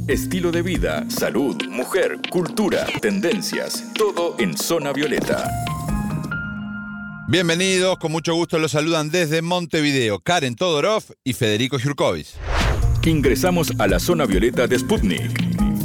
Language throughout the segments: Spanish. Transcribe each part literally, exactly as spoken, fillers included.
estilo de vida, salud, mujer, cultura, tendencias, todo en Zona Violeta. Bienvenidos, con mucho gusto los saludan desde Montevideo Karen Todorov y Federico Jurkovic. Ingresamos a la Zona Violeta de Sputnik.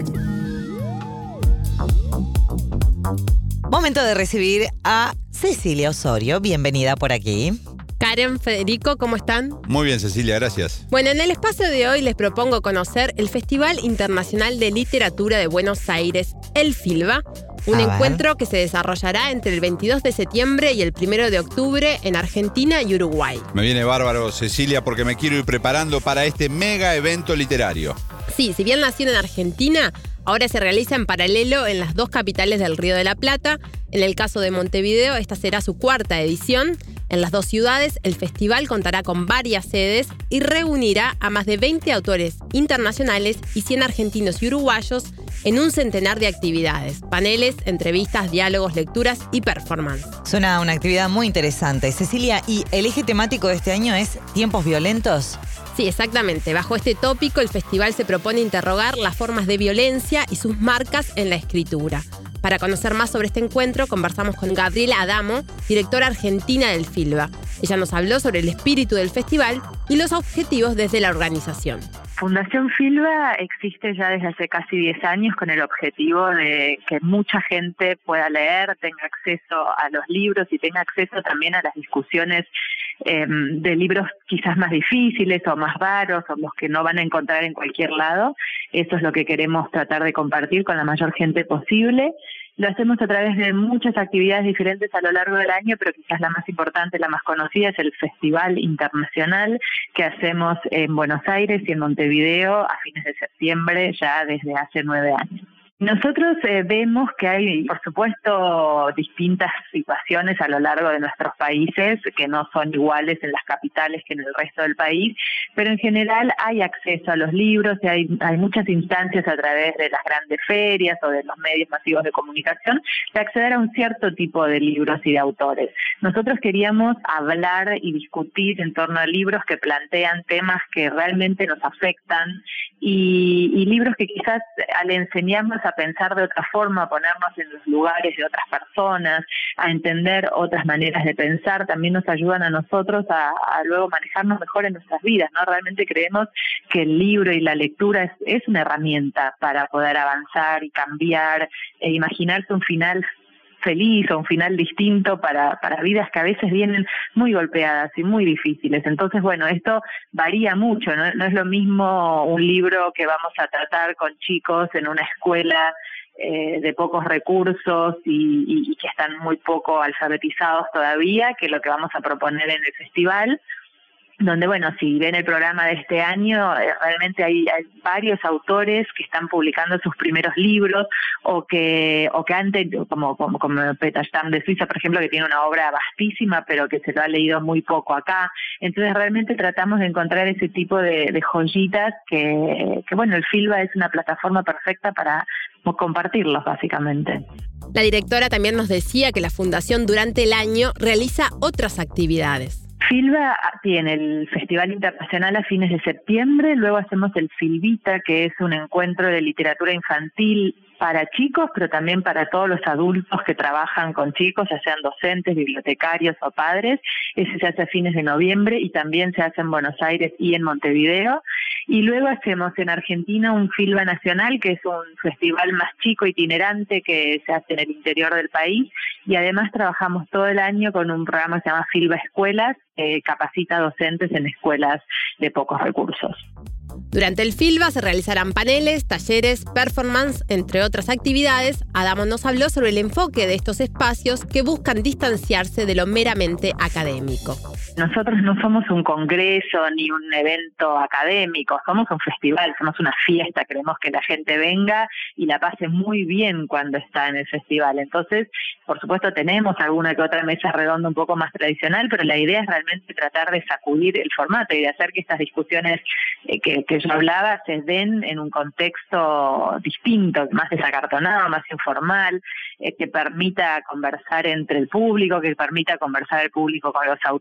Momento de recibir a Cecilia Osorio. Bienvenida por aquí. Karen, Federico, ¿cómo están? Muy bien, Cecilia, gracias. Bueno, en el espacio de hoy les propongo conocer el Festival Internacional de Literatura de Buenos Aires, el FILBA, un A encuentro ver. que se desarrollará entre el veintidós de septiembre y el primero de octubre en Argentina y Uruguay. Me viene bárbaro, Cecilia, porque me quiero ir preparando para este mega evento literario. Sí, si bien nació en Argentina, ahora se realiza en paralelo en las dos capitales del Río de la Plata. En el caso de Montevideo, esta será su cuarta edición. En las dos ciudades, el festival contará con varias sedes y reunirá a más de veinte autores internacionales y cien argentinos y uruguayos en un centenar de actividades, paneles, entrevistas, diálogos, lecturas y performance. Suena una actividad muy interesante. Cecilia, ¿y el eje temático de este año es tiempos violentos? Sí, exactamente. Bajo este tópico, el festival se propone interrogar las formas de violencia y sus marcas en la escritura. Para conocer más sobre este encuentro, conversamos con Gabriela Adamo, directora argentina del FILBA. Ella nos habló sobre el espíritu del festival y los objetivos desde la organización. Fundación FILBA existe ya desde hace casi diez años con el objetivo de que mucha gente pueda leer, tenga acceso a los libros y tenga acceso también a las discusiones eh, de libros quizás más difíciles o más raros o los que no van a encontrar en cualquier lado. Eso es lo que queremos tratar de compartir con la mayor gente posible. Lo hacemos a través de muchas actividades diferentes a lo largo del año, pero quizás la más importante, la más conocida, es el Festival Internacional que hacemos en Buenos Aires y en Montevideo a fines de septiembre, ya desde hace nueve años. Nosotros eh, vemos que hay, por supuesto, distintas situaciones a lo largo de nuestros países que no son iguales en las capitales que en el resto del país, pero en general hay acceso a los libros y hay, hay muchas instancias a través de las grandes ferias o de los medios masivos de comunicación de acceder a un cierto tipo de libros y de autores. Nosotros queríamos hablar y discutir en torno a libros que plantean temas que realmente nos afectan y, y libros que quizás al enseñarnos a pensar de otra forma, a ponernos en los lugares de otras personas, a entender otras maneras de pensar, también nos ayudan a nosotros a, a luego manejarnos mejor en nuestras vidas, ¿no? Realmente creemos que el libro y la lectura es, es una herramienta para poder avanzar y cambiar e imaginarse un final feliz o un final distinto para, para vidas que a veces vienen muy golpeadas y muy difíciles. Entonces, bueno, esto varía mucho, ¿no? No es lo mismo un libro que vamos a tratar con chicos en una escuela eh, de pocos recursos y, y, y que están muy poco alfabetizados todavía, que lo que vamos a proponer en el festival, donde, bueno, si ven el programa de este año, eh, realmente hay, hay varios autores que están publicando sus primeros libros o que o que antes, como, como, como Peter Stamm de Suiza, por ejemplo, que tiene una obra vastísima, pero que se lo ha leído muy poco acá. Entonces, realmente tratamos de encontrar ese tipo de, de joyitas que, que, bueno, el FILBA es una plataforma perfecta para compartirlos, básicamente. La directora también nos decía que la Fundación durante el año realiza otras actividades. FILBA tiene el Festival Internacional a fines de septiembre, luego hacemos el FILBITA, que es un encuentro de literatura infantil para chicos, pero también para todos los adultos que trabajan con chicos, ya sean docentes, bibliotecarios o padres. Ese se hace a fines de noviembre y también se hace en Buenos Aires y en Montevideo. Y luego hacemos en Argentina un FILBA Nacional, que es un festival más chico, itinerante, que se hace en el interior del país. Y además trabajamos todo el año con un programa que se llama FILBA Escuelas, que capacita docentes en escuelas de pocos recursos. Durante el FILBA se realizarán paneles, talleres, performance, entre otras actividades. Adamo nos habló sobre el enfoque de estos espacios que buscan distanciarse de lo meramente académico. Nosotros no somos un congreso ni un evento académico, somos un festival, somos una fiesta, queremos que la gente venga y la pase muy bien cuando está en el festival. Entonces, por supuesto, tenemos alguna que otra mesa redonda un poco más tradicional, pero la idea es realmente tratar de sacudir el formato y de hacer que estas discusiones eh, que, que yo hablaba se den en un contexto distinto, más desacartonado, más informal, eh, que permita conversar entre el público, que permita conversar el público con los autores,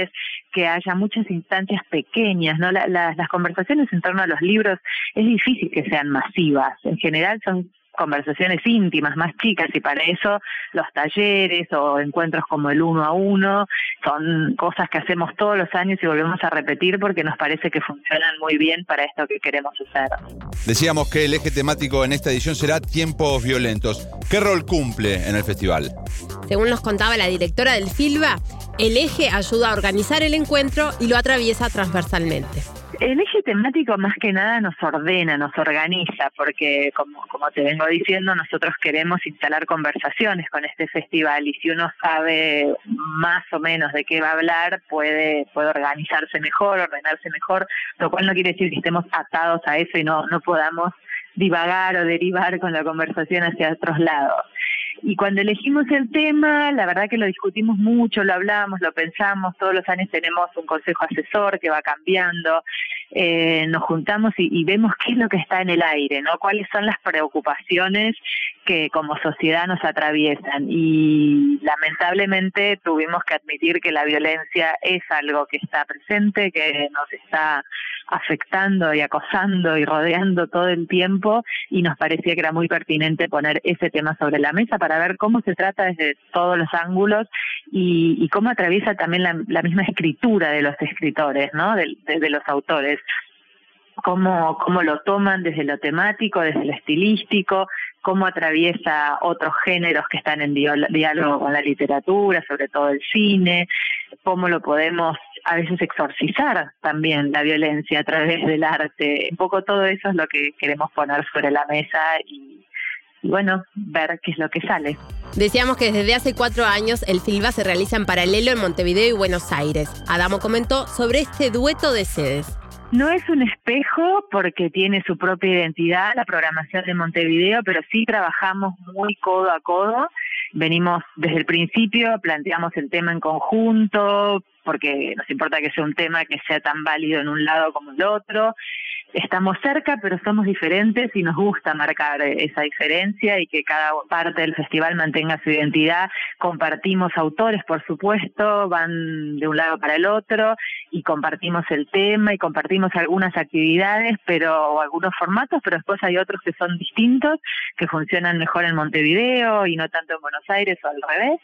autores, que haya muchas instancias pequeñas, ¿no? La, la, las conversaciones en torno a los libros es difícil que sean masivas. En general son conversaciones íntimas, más chicas, y para eso los talleres o encuentros como el uno a uno son cosas que hacemos todos los años y volvemos a repetir porque nos parece que funcionan muy bien para esto que queremos hacer. Decíamos que el eje temático en esta edición será tiempos violentos. ¿Qué rol cumple en el festival? Según nos contaba la directora del FILVA, el eje ayuda a organizar el encuentro y lo atraviesa transversalmente. El eje temático más que nada nos ordena, nos organiza, porque como, como te vengo diciendo, nosotros queremos instalar conversaciones con este festival y si uno sabe más o menos de qué va a hablar, puede, puede organizarse mejor, ordenarse mejor, lo cual no quiere decir que estemos atados a eso y no, no podamos divagar o derivar con la conversación hacia otros lados. Y cuando elegimos el tema, la verdad que lo discutimos mucho, lo hablamos, lo pensamos, todos los años tenemos un consejo asesor que va cambiando, eh, nos juntamos y, y vemos qué es lo que está en el aire, ¿no? Cuáles son las preocupaciones que como sociedad nos atraviesan y lamentablemente tuvimos que admitir que la violencia es algo que está presente, que nos está afectando y acosando y rodeando todo el tiempo y nos parecía que era muy pertinente poner ese tema sobre la mesa para ver cómo se trata desde todos los ángulos y, y cómo atraviesa también la, la misma escritura de los escritores, ¿no? De, de, de los autores. Cómo, cómo lo toman desde lo temático, desde lo estilístico, cómo atraviesa otros géneros que están en diálogo con la literatura, sobre todo el cine, cómo lo podemos a veces exorcizar también la violencia a través del arte. Un poco todo eso es lo que queremos poner sobre la mesa y, y bueno, ver qué es lo que sale. Decíamos que desde hace cuatro años el FILVA se realiza en paralelo en Montevideo y Buenos Aires. Adamo comentó sobre este dueto de sedes. No es un espejo porque tiene su propia identidad la programación de Montevideo, pero sí trabajamos muy codo a codo. Venimos desde el principio, planteamos el tema en conjunto, porque nos importa que sea un tema que sea tan válido en un lado como el otro. Estamos cerca, pero somos diferentes y nos gusta marcar esa diferencia y que cada parte del festival mantenga su identidad. Compartimos autores, por supuesto, van de un lado para el otro y compartimos el tema y compartimos algunas actividades pero o algunos formatos, pero después hay otros que son distintos, que funcionan mejor en Montevideo y no tanto en Buenos Aires o al revés.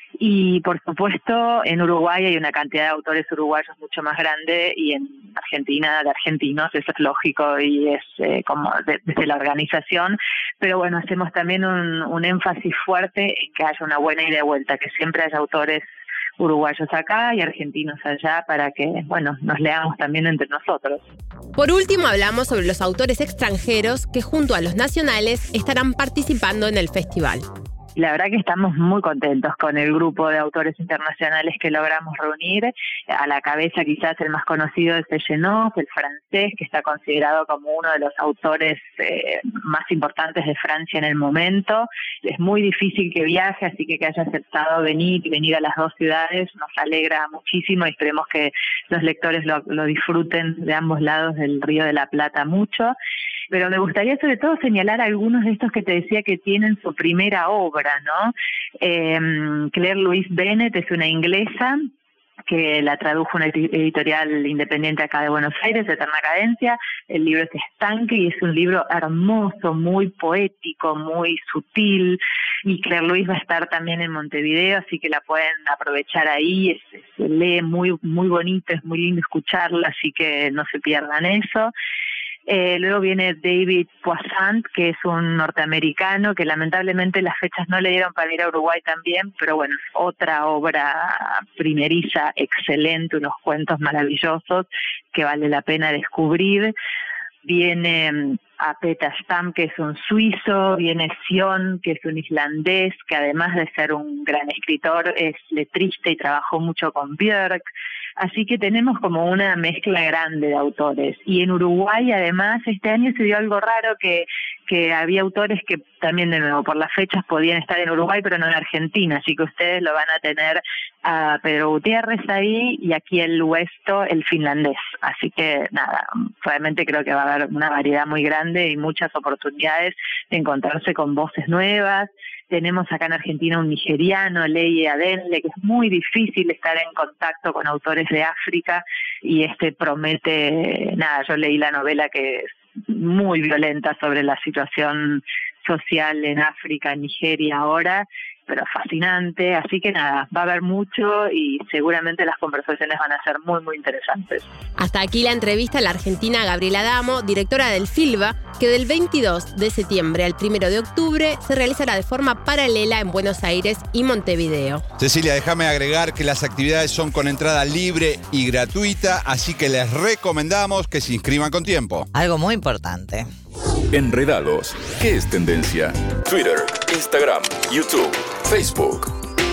Y por supuesto en Uruguay hay una cantidad de autores uruguayos mucho más grande y en Argentina de argentinos, eso es lógico y es eh, como de, desde la organización, pero bueno, hacemos también un, un énfasis fuerte en que haya una buena ida y vuelta, que siempre haya autores uruguayos acá y argentinos allá para que, bueno, nos leamos también entre nosotros. Por último, hablamos sobre los autores extranjeros que junto a los nacionales estarán participando en el festival. La verdad que estamos muy contentos con el grupo de autores internacionales que logramos reunir. A la cabeza quizás el más conocido es Seyenov, el francés, que está considerado como uno de los autores eh, más importantes de Francia en el momento. Es muy difícil que viaje, así que que haya aceptado venir y venir a las dos ciudades nos alegra muchísimo y esperemos que los lectores lo, lo disfruten de ambos lados del Río de la Plata mucho. Pero me gustaría sobre todo señalar algunos de estos que te decía que tienen su primera obra, ¿no? Eh, Claire Louise Bennett es una inglesa que la tradujo una editorial independiente acá de Buenos Aires, Eterna Cadencia. El libro es Estanque y es un libro hermoso, muy poético, muy sutil. Y Claire Louise va a estar también en Montevideo, así que la pueden aprovechar ahí. Es, se lee muy, muy bonito, es muy lindo escucharla, así que no se pierdan eso. Eh, luego viene David Poissant, que es un norteamericano que lamentablemente las fechas no le dieron para ir a Uruguay también, pero bueno, es otra obra primeriza, excelente, unos cuentos maravillosos que vale la pena descubrir. Viene a Peter Stam, que es un suizo, viene Sion, que es un islandés, que además de ser un gran escritor, es letrista y trabajó mucho con Björk. Así que tenemos como una mezcla grande de autores. Y en Uruguay, además, este año se dio algo raro que, que había autores que también, de nuevo, por las fechas podían estar en Uruguay, pero no en Argentina, así que ustedes lo van a tener a Pedro Gutiérrez ahí y aquí el Huesto, el finlandés. Así que nada, realmente creo que va a haber una variedad muy grande y muchas oportunidades de encontrarse con voces nuevas. Tenemos acá en Argentina un nigeriano, Leye Adenle, que es muy difícil estar en contacto con autores de África y este promete, nada, yo leí la novela que es muy violenta sobre la situación social en África, en Nigeria ahora, pero fascinante, así que nada, va a haber mucho y seguramente las conversaciones van a ser muy, muy interesantes. Hasta aquí la entrevista a la argentina Gabriela Adamo, directora del FILBA, que del veintidós de septiembre al primero de octubre se realizará de forma paralela en Buenos Aires y Montevideo. Cecilia, déjame agregar que las actividades son con entrada libre y gratuita, así que les recomendamos que se inscriban con tiempo. Algo muy importante. Enredados. ¿Qué es tendencia? Twitter, Instagram, YouTube, Facebook.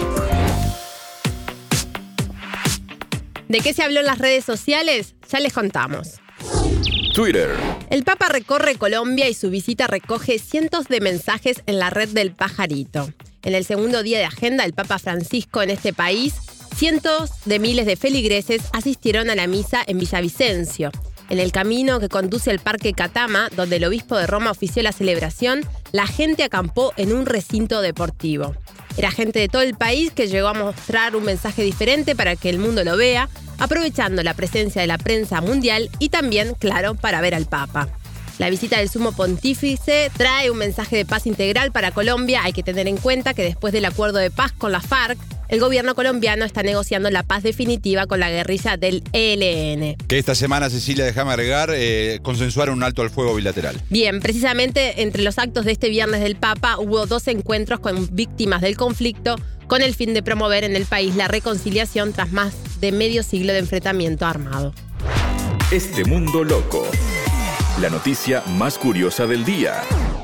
¿De qué se habló en las redes sociales? Ya les contamos. Twitter. El Papa recorre Colombia y su visita recoge cientos de mensajes en la red del pajarito. En el segundo día de agenda del Papa Francisco en este país, cientos de miles de feligreses asistieron a la misa en Villavicencio. En el camino que conduce al Parque Catama, donde el obispo de Roma ofició la celebración, la gente acampó en un recinto deportivo. Era gente de todo el país que llegó a mostrar un mensaje diferente para que el mundo lo vea, aprovechando la presencia de la prensa mundial y también, claro, para ver al Papa. La visita del Sumo Pontífice trae un mensaje de paz integral para Colombia. Hay que tener en cuenta que después del acuerdo de paz con la FARC, el gobierno colombiano está negociando la paz definitiva con la guerrilla del E L N. Que esta semana, Cecilia, déjame agregar, eh, consensuaron un alto al fuego bilateral. Bien, precisamente entre los actos de este viernes del Papa hubo dos encuentros con víctimas del conflicto con el fin de promover en el país la reconciliación tras más de medio siglo de enfrentamiento armado. Este mundo loco. La noticia más curiosa del día.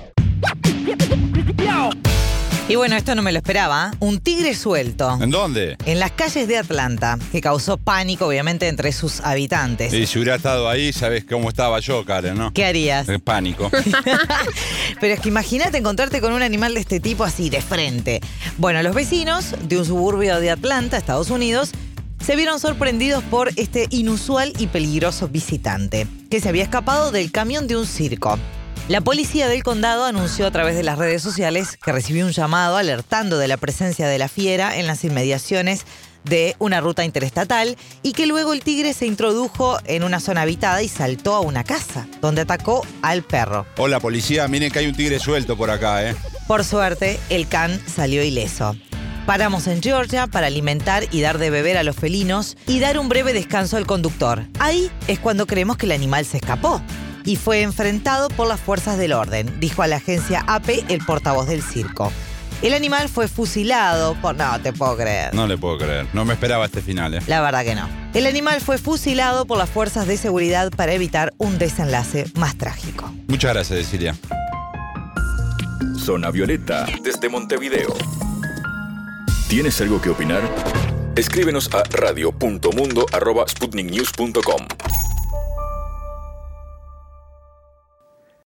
Y bueno, esto no me lo esperaba. ¿eh? Un tigre suelto. ¿En dónde? En las calles de Atlanta, que causó pánico, obviamente, entre sus habitantes. Y si hubiera estado ahí, sabes cómo estaba yo, Karen, ¿no? ¿Qué harías? En pánico. Pero es que imagínate encontrarte con un animal de este tipo así, de frente. Bueno, los vecinos de un suburbio de Atlanta, Estados Unidos, se vieron sorprendidos por este inusual y peligroso visitante, que se había escapado del camión de un circo. La policía del condado anunció a través de las redes sociales que recibió un llamado alertando de la presencia de la fiera en las inmediaciones de una ruta interestatal y que luego el tigre se introdujo en una zona habitada y saltó a una casa, donde atacó al perro. Hola, policía, miren que hay un tigre suelto por acá, ¿eh? Por suerte, el can salió ileso. Paramos en Georgia para alimentar y dar de beber a los felinos y dar un breve descanso al conductor. Ahí es cuando creemos que el animal se escapó y fue enfrentado por las fuerzas del orden, dijo a la agencia A P el portavoz del circo. El animal fue fusilado por... No, te puedo creer. No le puedo creer. No me esperaba este final, ¿eh? La verdad que no. El animal fue fusilado por las fuerzas de seguridad para evitar un desenlace más trágico. Muchas gracias, Cecilia. Zona Violeta, desde Montevideo. ¿Tienes algo que opinar? Escríbenos a radio punto mundo arroba sputnik news punto com.